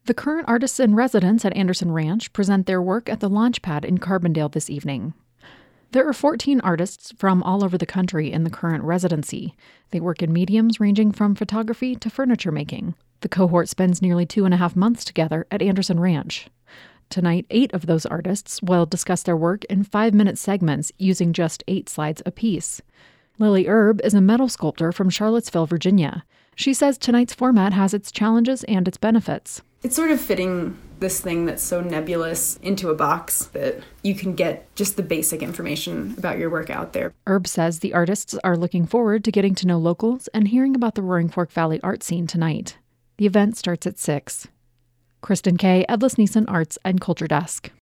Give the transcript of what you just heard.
The current artists in residence at Anderson Ranch present their work at the Launchpad in Carbondale this evening. There are 14 artists from all over the country in the current residency. They work in mediums ranging from photography to furniture making. The cohort spends nearly 2.5 months together at Anderson Ranch. Tonight, 8 of those artists will discuss their work in 5-minute segments using just 8 slides apiece. Lily Erb is a metal sculptor from Charlottesville, Virginia. She says tonight's format has its challenges and its benefits. It's sort of fitting this thing that's so nebulous into a box that you can get just the basic information about your work out there. Erb says the artists are looking forward to getting to know locals and hearing about the Roaring Fork Valley art scene tonight. The event starts at 6. Kristen Kay, Edlis Neeson Arts and Culture Desk.